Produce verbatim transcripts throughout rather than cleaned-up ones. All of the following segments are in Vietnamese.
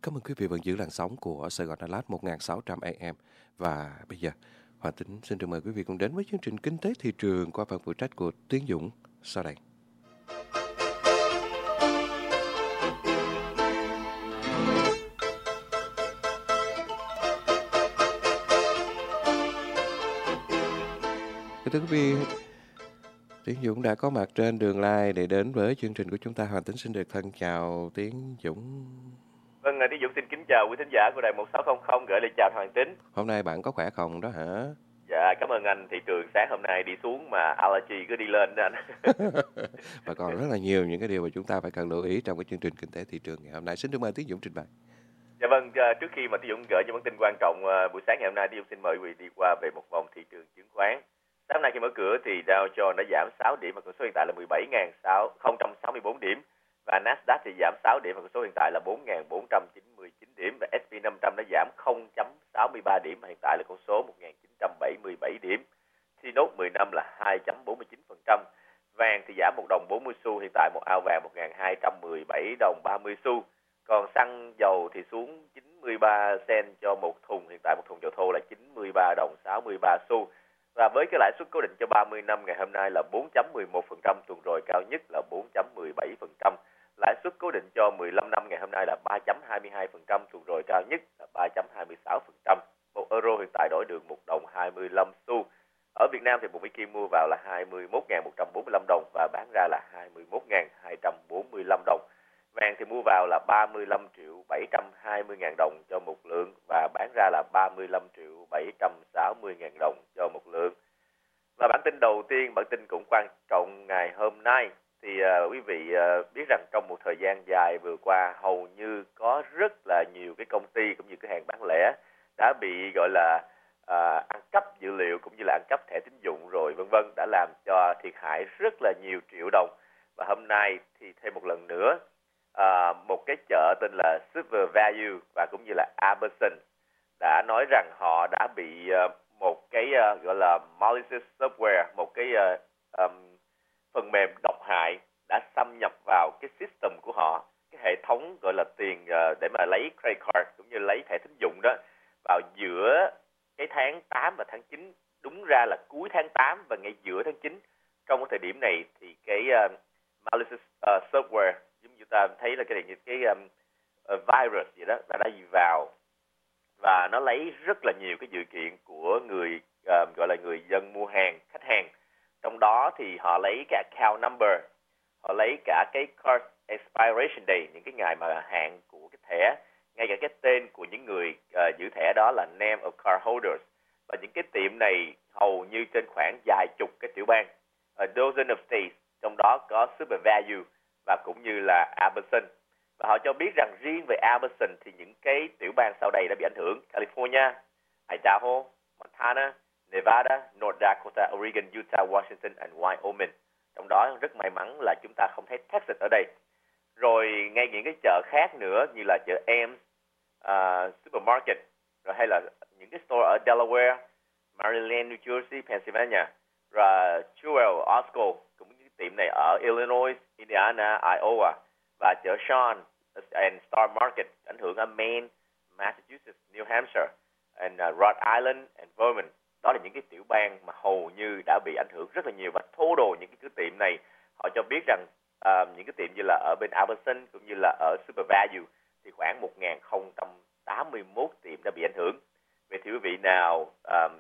Cảm ơn quý vị vẫn giữ làn sóng của Sài Gòn Đà Lạt một nghìn sáu trăm A M. Và bây giờ, Hoàng Tính xin được mời quý vị cùng đến với chương trình Kinh tế Thị trường qua phần phụ trách của Tiến Dũng sau đây. Thưa quý vị, Tiến Dũng đã có mặt trên đường live để đến với chương trình của chúng ta. Hoàng Tính xin được thân chào Tiến Dũng. Vâng, Tiến Dũng xin kính chào quý thính giả của đài một sáu không không, gửi lời chào Hoàng Tính. Hôm nay bạn có khỏe không đó hả? Dạ, cảm ơn anh. Thị trường sáng hôm nay đi xuống mà allergy cứ đi lên đó anh. Và còn rất là nhiều những cái điều mà chúng ta phải cần lưu ý trong cái chương trình Kinh tế Thị trường ngày hôm nay. Xin được mời Tiến Dũng trình bày. Dạ vâng, trước khi mà Tiến Dũng gửi những bản tin quan trọng buổi sáng ngày hôm nay, Tiến Dũng xin mời quý vị đi qua về một vòng thị trường chứng khoán. Sáng nay khi mở cửa thì Dow Jones đã giảm sáu điểm và con số hiện tại là mười bảy nghìn không trăm sáu mươi tư điểm. Và Nasdaq thì giảm sáu điểm và con số hiện tại là bốn nghìn bốn trăm chín mươi chín điểm. Và ét and pê năm trăm đã giảm không phẩy sáu mươi ba điểm và hiện tại là con số một nghìn chín trăm bảy mươi bảy điểm. T-Note mười năm là hai phẩy bốn mươi chín phần trăm. Vàng thì giảm một đồng bốn mươi xu, hiện tại một ao vàng một nghìn hai trăm mười bảy đồng ba mươi xu. Còn xăng dầu thì xuống chín mươi ba cent cho một thùng, hiện tại một thùng dầu thô là chín mươi ba đồng sáu mươi ba xu. Và với cái lãi suất cố định cho ba mươi năm ngày hôm nay là bốn phẩy mười một phần trăm, tuần rồi cao nhất là bốn phẩy mười bảy phần trăm. Lãi suất cố định cho mười lăm năm ngày hôm nay là ba phẩy hai mươi hai phần trăm, tuần rồi cao nhất là ba phẩy hai mươi sáu phần trăm. Một euro hiện tại đổi được một đồng hai mươi lăm xu. Ở Việt Nam thì một Mỹ Kim mua vào là hai mươi mốt nghìn một trăm bốn mươi lăm đồng và bán ra là hai mươi mốt nghìn hai trăm bốn mươi lăm đồng. Vàng thì mua vào là ba mươi lăm triệu bảy trăm hai mươi ngàn đồng cho một lượng và bán ra là ba mươi lăm triệu bảy trăm sáu mươi ngàn đồng cho một lượng. Và bản tin đầu tiên, bản tin cũng quan trọng ngày hôm nay thì uh, quý vị uh, biết rằng trong một thời gian dài vừa qua hầu như có rất là nhiều cái công ty cũng như cái hàng bán lẻ đã bị gọi là uh, ăn cắp dữ liệu cũng như là ăn cắp thẻ tín dụng rồi vân vân, đã làm cho thiệt hại rất là nhiều triệu đồng. Và hôm nay thì thêm một lần nữa uh, một cái chợ tên là Super Value và cũng như là Amazon đã nói rằng họ đã bị uh, một cái uh, gọi là malicious software, một cái uh, um, phần mềm độc hại đã xâm nhập vào cái system của họ, cái hệ thống gọi là tiền uh, để mà lấy credit card cũng như lấy thẻ tín dụng đó, vào giữa cái tháng tám và tháng chín, đúng ra là cuối tháng tám và ngay giữa tháng chín. Trong cái thời điểm này thì cái uh, malicious uh, software giống như ta thấy là cái này như cái um, uh, virus gì đó đã đã vào và nó lấy rất là nhiều cái dữ kiện của người uh, gọi là người dân mua hàng, khách hàng. Trong đó thì họ lấy cái account number, họ lấy cả cái card expiration day, những cái ngày mà hạn của cái thẻ, ngay cả cái tên của những người uh, giữ thẻ đó là name of card holders. Và những cái tiệm này hầu như trên khoảng vài chục cái tiểu bang, a dozen of states, trong đó có Super Value và cũng như là Amazon. Và họ cho biết rằng riêng về Amazon thì những cái tiểu bang sau đây đã bị ảnh hưởng: California, Idaho, Montana, Nevada, North Dakota, Oregon, Utah, Washington and Wyoming. Trong đó rất may mắn là chúng ta không thấy Texas ở đây. Rồi ngay những cái chợ khác nữa như là chợ Ames, uh, Supermarket, rồi hay là những cái store ở Delaware, Maryland, New Jersey, Pennsylvania, rồi Jewel, Osco, cũng những cái tiệm này ở Illinois, Indiana, Iowa, và chợ Shawn and Star Market ảnh hưởng ở Maine, Massachusetts, New Hampshire, and uh, Rhode Island and Vermont. Đó là những cái tiểu bang mà hầu như đã bị ảnh hưởng rất là nhiều. Và total những cái, cái tiệm này họ cho biết rằng uh, những cái tiệm như là ở bên Amazon cũng như là ở Super Value thì khoảng một nghìn không trăm tám mươi mốt tiệm đã bị ảnh hưởng. Vậy thì quý vị nào um,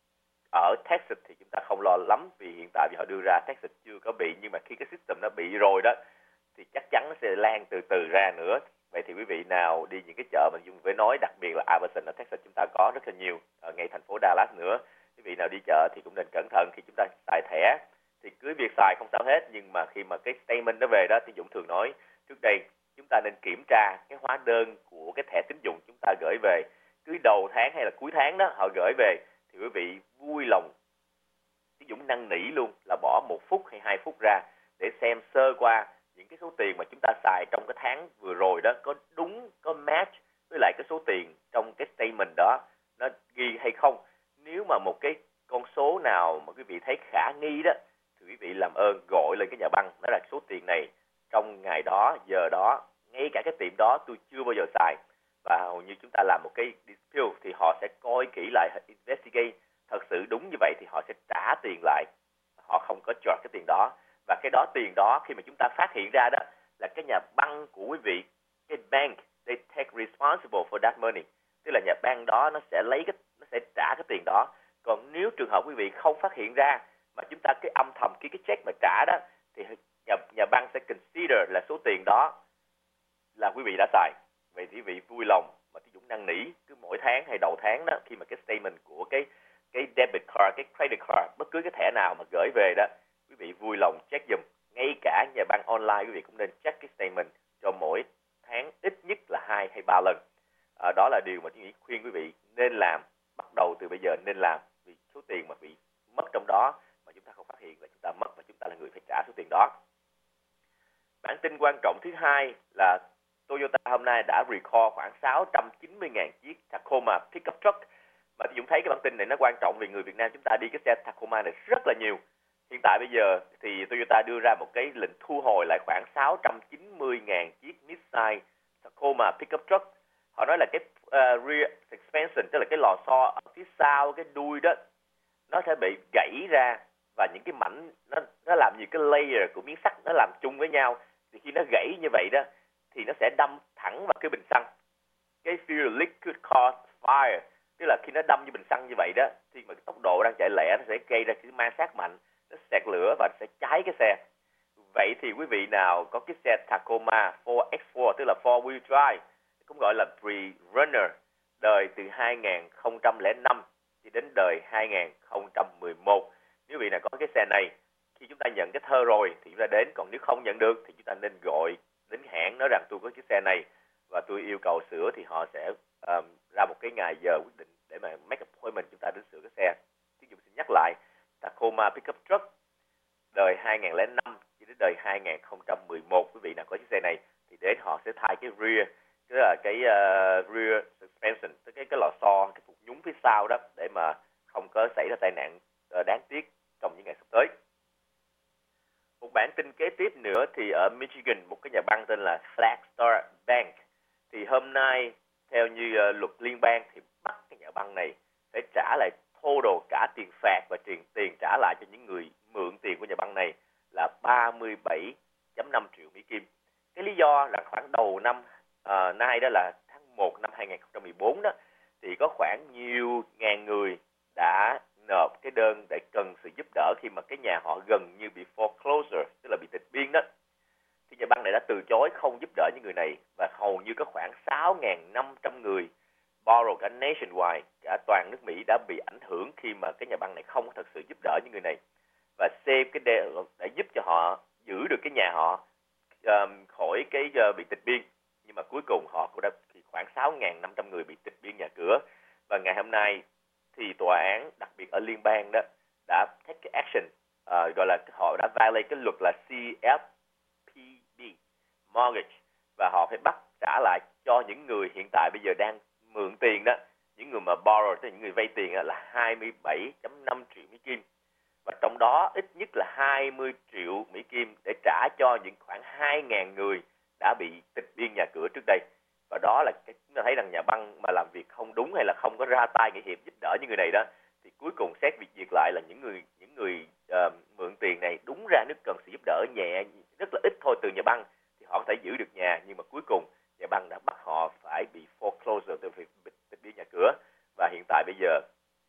ở Texas thì chúng ta không lo lắm, vì hiện tại vì họ đưa ra Texas chưa có bị, nhưng mà khi cái system nó bị rồi đó thì chắc chắn nó sẽ lan từ từ ra nữa. Vậy thì quý vị nào đi những cái chợ mà Dung với nói, đặc biệt là Amazon ở Texas chúng ta có rất là nhiều, ở ngay thành phố Dallas nữa. Quý vị nào đi chợ thì cũng nên cẩn thận khi chúng ta xài thẻ. Thì cứ việc xài không sao hết, nhưng mà khi mà cái statement nó về đó thì Dũng thường nói trước đây chúng ta nên kiểm tra cái hóa đơn của cái thẻ tín dụng chúng ta gửi về. Cứ đầu tháng hay là cuối tháng đó họ gửi về thì quý vị vui lòng, Dũng năn nỉ luôn là bỏ một phút hay hai phút ra để xem sơ qua những cái số tiền mà chúng ta xài trong cái tháng vừa rồi đó có đúng, có match với lại cái số tiền trong cái statement đó nó ghi hay không. Nếu mà một cái con số nào mà quý vị thấy khả nghi đó thì quý vị làm ơn gọi lên cái nhà băng, nói là số tiền này trong ngày đó, giờ đó, ngay cả cái tiệm đó tôi chưa bao giờ xài, và hầu như chúng ta làm một cái dispute thì họ sẽ coi kỹ lại, investigate thật sự đúng như vậy thì họ sẽ trả tiền lại, họ không có charge cái tiền đó. Và cái đó tiền đó khi mà chúng ta phát hiện ra đó là cái nhà băng của quý vị, cái bank, they take responsible for that money, tức là nhà băng đó nó sẽ lấy cái, nó sẽ trả cái tiền đó. Còn nếu trường hợp quý vị không phát hiện ra mà chúng ta cái âm thầm ký cái check mà trả đó thì nhà, nhà băng sẽ consider là số tiền đó là quý vị đã xài. Vậy thì quý vị vui lòng mà thí dụ năn nỉ cứ mỗi tháng hay đầu tháng đó, khi mà cái statement của cái cái debit card, cái credit card, bất cứ cái thẻ nào mà gửi về đó, quý vị vui lòng check giùm. Ngay cả nhà băng online quý vị cũng nên check cái statement cho mỗi tháng ít nhất là hai hay ba lần. À, đó là điều mà tôi nghĩ khuyên quý vị nên làm, bắt đầu từ bây giờ nên làm, vì số tiền mà bị mất trong đó mà chúng ta không phát hiện là chúng ta mất và chúng ta là người phải trả số tiền đó. Bản tin quan trọng thứ hai là Toyota hôm nay đã recall khoảng sáu trăm chín mươi nghìn chiếc Tacoma pickup truck. Mà Dũng thấy cái bản tin này nó quan trọng vì người Việt Nam chúng ta đi cái xe Tacoma này rất là nhiều. Hiện tại bây giờ thì Toyota đưa ra một cái lệnh thu hồi lại khoảng sáu trăm chín mươi nghìn chiếc midsize Tacoma pickup truck. Họ nói là cái uh, rear suspension, tức là cái lò xo ở phía sau, cái đuôi đó, nó sẽ bị gãy ra và những cái mảnh, nó, nó làm nhiều cái layer của miếng sắt nó làm chung với nhau. Thì khi nó gãy như vậy đó thì nó sẽ đâm thẳng vào cái bình xăng. Cái fuel leak could cause fire, tức là khi nó đâm như bình xăng như vậy đó thì mà cái tốc độ đang chạy lẻ nó sẽ gây ra cái ma sát mạnh, nó xẹt lửa và nó sẽ cháy cái xe. Vậy thì quý vị nào có cái xe Tacoma four by four, tức là four wheel drive, cũng gọi là pre-runner, đời từ hai nghìn không trăm lẻ năm thì đến đời hai nghìn không trăm mười một, nếu quý vị nào có cái xe này, khi chúng ta nhận cái thơ rồi thì chúng ta đến, còn nếu không nhận được thì chúng ta nên gọi đến hãng nói rằng tôi có chiếc xe này và tôi yêu cầu sửa, thì họ sẽ um, ra một cái ngày giờ quyết định để mà make appointment chúng ta đến sửa cái xe. Ví dụ xin nhắc lại, Tacoma pickup truck đời hai nghìn không trăm lẻ năm cho đến đời hai nghìn không trăm mười một, quý vị nào có chiếc xe này thì đến họ sẽ thay cái rear, tức là cái uh, rear suspension, tức cái cái lò xo, cái phục nhúng phía sau đó, để mà không có xảy ra tai nạn uh, đáng tiếc trong những ngày sắp tới. Một bản tin kế tiếp nữa thì ở Michigan, một cái nhà băng tên là Flagstar Bank, thì hôm nay theo như uh, luật liên bang thì bắt cái nhà băng này phải trả lại total cả tiền phạt và tiền tiền trả lại cho những người mượn tiền của nhà băng này là ba mươi bảy phẩy năm triệu Mỹ Kim. Cái lý do là khoảng đầu năm uh, nay, đó là tháng một năm hai nghìn không trăm mười bốn đó, thì có khoảng nhiều ngàn người đã nộp cái đơn để cần sự giúp đỡ khi mà cái nhà họ gần như bị foreclosure, tức là bị tịch biên đó. Thì nhà băng này đã từ chối không giúp đỡ những người này, và hầu như có khoảng sáu nghìn năm trăm người borrow cả nationwide, cả toàn nước Mỹ đã bị ảnh hưởng khi mà cái nhà băng này không thật sự giúp đỡ những người này và save cái để, để giúp cho họ giữ được cái nhà họ um, khỏi cái uh, bị tịch biên. Nhưng mà cuối cùng họ cũng đã thì khoảng sáu nghìn năm trăm người bị tịch biên nhà cửa, và ngày hôm nay thì tòa án đặc biệt ở liên bang đó đã take cái action, uh, gọi là họ đã violate cái luật là C F P B mortgage, và họ phải bắt trả lại cho những người hiện tại bây giờ đang mượn tiền đó, những người mà borrow, tức là những người vay tiền đó, là hai mươi bảy phẩy năm triệu Mỹ Kim, và trong đó ít nhất là hai mươi triệu Mỹ Kim để trả cho những khoảng hai nghìn người đã bị tịch biên nhà cửa trước đây. Và đó là cái chúng ta thấy rằng nhà băng mà làm việc không đúng hay là không có ra tay nghĩa hiệp giúp đỡ những người này đó, thì cuối cùng xét việc việc lại là những người những người uh, mượn tiền này đúng ra nếu cần sự giúp đỡ nhẹ rất là ít thôi từ nhà băng thì họ có thể giữ được nhà, nhưng mà cuối cùng nhà băng đã bắt họ phải bị foreclosure, từ việc tịch biên nhà cửa. Và hiện tại bây giờ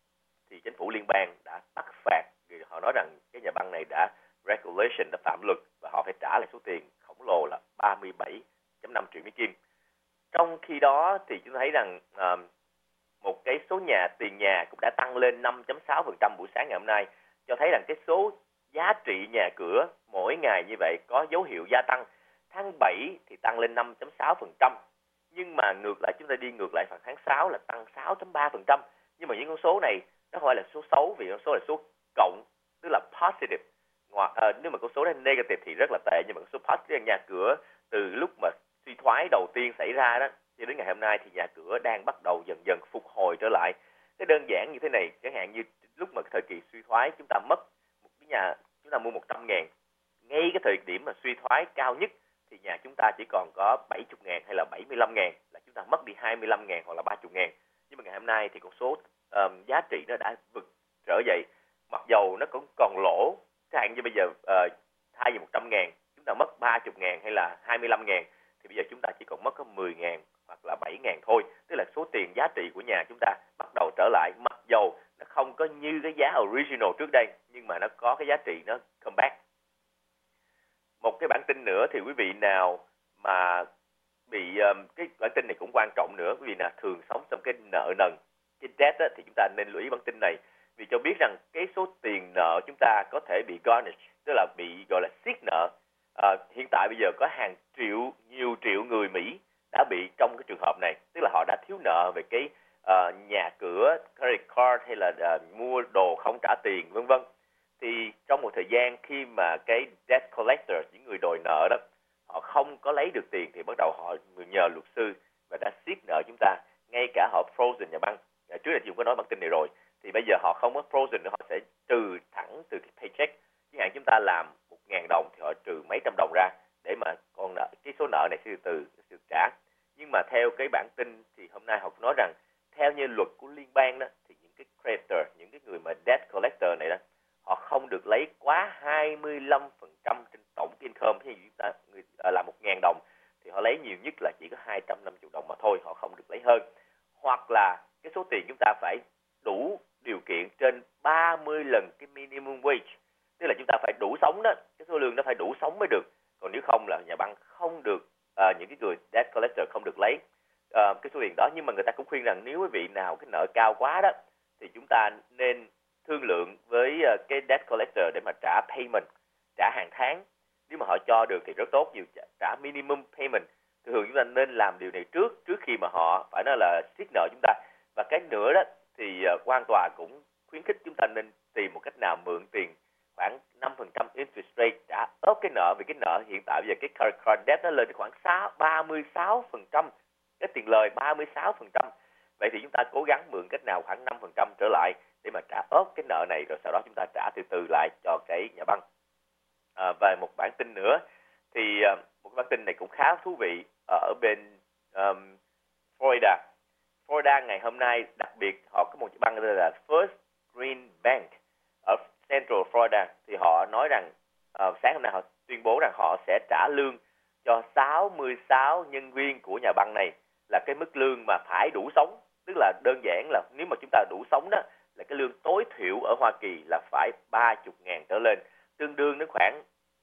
thì chính phủ liên bang đã bắt phạt, vì họ nói rằng cái nhà băng này đã regulation, đã phạm luật, và họ phải trả lại số tiền khổng lồ là ba mươi bảy phẩy năm triệu Mỹ Kim. Trong khi đó thì chúng ta thấy rằng uh, một cái số nhà tiền nhà cũng đã tăng lên năm phẩy sáu phần trăm buổi sáng ngày hôm nay, cho thấy rằng cái số giá trị nhà cửa mỗi ngày như vậy có dấu hiệu gia tăng. Tháng bảy thì tăng lên năm phẩy sáu phần trăm, nhưng mà ngược lại chúng ta đi ngược lại phần tháng sáu là tăng sáu phẩy ba phần trăm. Nhưng mà những con số này nó không phải là số xấu, vì con số là số cộng, tức là positive. Ngoài, à, nếu mà con số này negative thì rất là tệ, nhưng mà con số positive, nhà cửa từ lúc mà suy thoái đầu tiên xảy ra đó cho đến ngày hôm nay thì nhà cửa đang bắt đầu dần dần phục hồi trở lại. Cái đơn giản như thế này, chẳng hạn như lúc mà thời kỳ suy thoái chúng ta mất một cái nhà, chúng ta mua một trăm ngàn, ngay cái thời điểm mà suy thoái cao nhất thì nhà chúng ta chỉ còn có bảy mươi ngàn hay là bảy mươi lăm ngàn, là chúng ta ta mất đi hai mươi lăm ngàn hoặc là ba mươi ngàn. Nhưng mà ngày hôm nay thì con số um, giá trị nó đã vực trở dậy, mặc dầu nó cũng còn lỗ. Chẳng hạn như bây giờ uh, thay vì một trăm ngàn chúng ta mất ba mươi ngàn hay là hai mươi lăm ngàn, thì bây giờ chúng ta chỉ còn mất có mười ngàn hoặc là bảy ngàn thôi. Tức là số tiền giá trị của nhà chúng ta bắt đầu trở lại, mặc dầu nó không có như cái giá original trước đây, nhưng mà nó có cái giá trị nó come back. Một cái bản tin nữa thì quý vị nào mà bị um, cái bản tin này cũng quan trọng nữa, quý vị nào thường sống trong cái nợ nần, cái debt á, thì chúng ta nên lưu ý bản tin này, vì cho biết rằng cái số tiền nợ chúng ta có thể bị garnish, tức là bị gọi là siết nợ. À, hiện tại bây giờ có hàng triệu, nhiều triệu người Mỹ đã bị trong cái trường hợp này, tức là họ đã thiếu nợ về cái uh, nhà cửa, credit card hay là uh, mua đồ không trả tiền, vân vân. Thì trong một thời gian khi mà cái debt collector, những người đòi nợ đó, họ không có lấy được tiền thì bắt đầu họ nhờ luật sư và đã siết nợ chúng ta, ngay cả họ frozen nhà băng. À, trước đây chúng có nói bản tin này rồi, thì bây giờ họ không có frozen nữa, họ sẽ trừ thẳng từ cái paycheck. Chẳng hạn chúng ta làm một ngàn đồng thì họ trừ mấy trăm đồng ra để mà con nợ, cái số nợ này sẽ từ từ được trả. Nhưng mà theo cái bản tin thì hôm nay họ nói rằng theo như luật của liên bang đó, thì những cái creditor, những cái người mà debt collector này đó, họ không được lấy quá hai mươi lăm phần trăm trên tổng income. Ví dụ chúng ta người, à, làm một ngàn đồng thì họ lấy nhiều nhất là chỉ có hai trăm năm mươi đồng mà thôi, họ không được lấy hơn. Hoặc là cái số tiền chúng ta phải đủ điều kiện trên ba mươi lần cái minimum wage, tức là chúng ta phải đủ sống đó, cái số lương nó phải đủ sống mới được. Còn nếu không là nhà băng không được, à, những cái người debt collector không được lấy à, cái số tiền đó. Nhưng mà người ta cũng khuyên rằng nếu quý vị nào cái nợ cao quá đó thì chúng ta nên thương lượng với uh, cái debt collector để mà trả payment, trả hàng tháng. Nếu mà họ cho được thì rất tốt, nhiều trả minimum payment. Thường chúng ta nên làm điều này trước trước khi mà họ phải nói là siết nợ chúng ta. Và cái nữa đó thì uh, quan tòa cũng khuyến khích chúng ta nên tìm một cách nào mượn tiền khoảng năm phần trăm interest rate trả ốp cái nợ, vì cái nợ hiện tại bây giờ cái credit card debt nó lên khoảng ba mươi sáu phần trăm, cái tiền lời ba mươi sáu phần trăm. Vậy thì chúng ta cố gắng mượn cách nào khoảng năm phần trăm trở lại để mà trả ốp cái nợ này, rồi sau đó chúng ta trả từ từ lại cho cái nhà băng. À, và một bản tin nữa thì uh, một bản tin này cũng khá thú vị ở bên um, Florida. Florida ngày hôm nay đặc biệt họ có một băng tên là First Green Bank ở Central Florida, thì họ nói rằng uh, sáng hôm nay họ tuyên bố rằng họ sẽ trả lương cho sáu mươi sáu nhân viên của nhà băng này, là cái mức lương mà phải đủ sống. Tức là đơn giản là nếu mà chúng ta đủ sống đó, là cái lương tối thiểu ở Hoa Kỳ là phải ba mươi ngàn trở lên, tương đương đến khoảng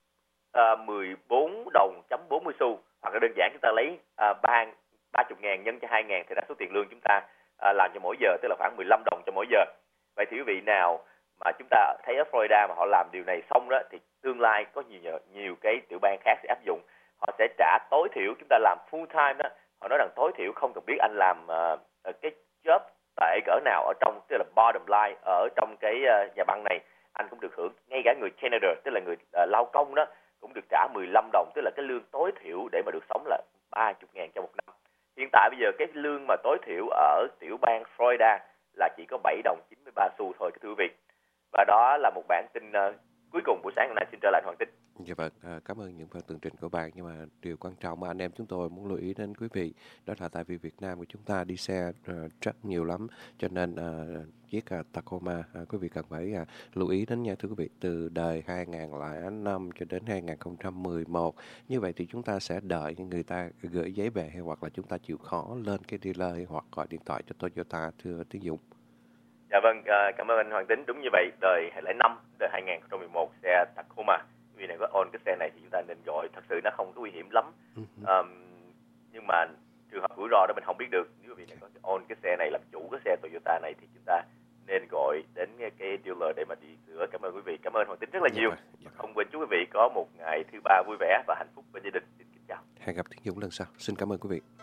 uh, mười bốn đồng chấm bốn mươi xu, hoặc là đơn giản chúng ta lấy uh, ba mươi ngàn nhân cho hai ngàn thì là số tiền lương chúng ta uh, làm cho mỗi giờ, tức là khoảng mười lăm đồng cho mỗi giờ. Vậy thì quý vị nào mà chúng ta thấy ở Florida mà họ làm điều này xong đó, thì tương lai có nhiều nhiều cái tiểu bang khác sẽ áp dụng. Họ sẽ trả tối thiểu, chúng ta làm full time đó, họ nói rằng tối thiểu không cần biết anh làm uh, cái job tại cỡ nào ở trong, tức là bottom line ở trong cái uh, nhà băng này, anh cũng được hưởng. Ngay cả người janitor, tức là người uh, lao công đó, cũng được trả mười lăm đồng, tức là cái lương tối thiểu để mà được sống là ba mươi ngàn cho một năm. Hiện tại bây giờ cái lương mà tối thiểu ở tiểu bang Florida là chỉ có bảy đồng chín mươi ba xu thôi, thưa quý vị. Và đó là một bản tin uh, cuối cùng buổi sáng hôm nay. Xin trở lại Hoàng Tính. Dạ vâng, à, cảm ơn những phần tường trình của bạn. Nhưng mà điều quan trọng mà anh em chúng tôi muốn lưu ý đến quý vị, đó là tại vì Việt Nam của chúng ta đi xe uh, rất nhiều lắm, cho nên uh, chiếc uh, Tacoma uh, quý vị cần phải uh, lưu ý đến nha thưa quý vị. Từ đời hai nghìn lẻ năm cho đến hai nghìn không trăm mười một, như vậy thì chúng ta sẽ đợi người ta gửi giấy về, hay hoặc là chúng ta chịu khó lên cái dealer hoặc gọi điện thoại cho Toyota, thưa Tiến Dũng. Dạ vâng, uh, cảm ơn anh Hoàng Tính. Đúng như vậy, đời hai nghìn lẻ năm, đời hai nghìn không trăm mười một, xe Tacoma, vì này có own cái xe này thì chúng ta nên gọi. Thật sự nó không có nguy hiểm lắm, um, nhưng mà trường hợp rủi ro đó mình không biết được. Nếu vì này có own cái xe này, làm chủ cái xe Toyota này, thì chúng ta nên gọi đến cái dealer để mà đi sửa. Cảm ơn quý vị, cảm ơn Hoàng Tính rất là nhiều. Dạ, dạ. Không quên chúc quý vị có một ngày thứ ba vui vẻ và hạnh phúc bên gia đình. Xin kính chào. Hẹn gặp Tiến Dũng lần sau. Xin cảm ơn quý vị.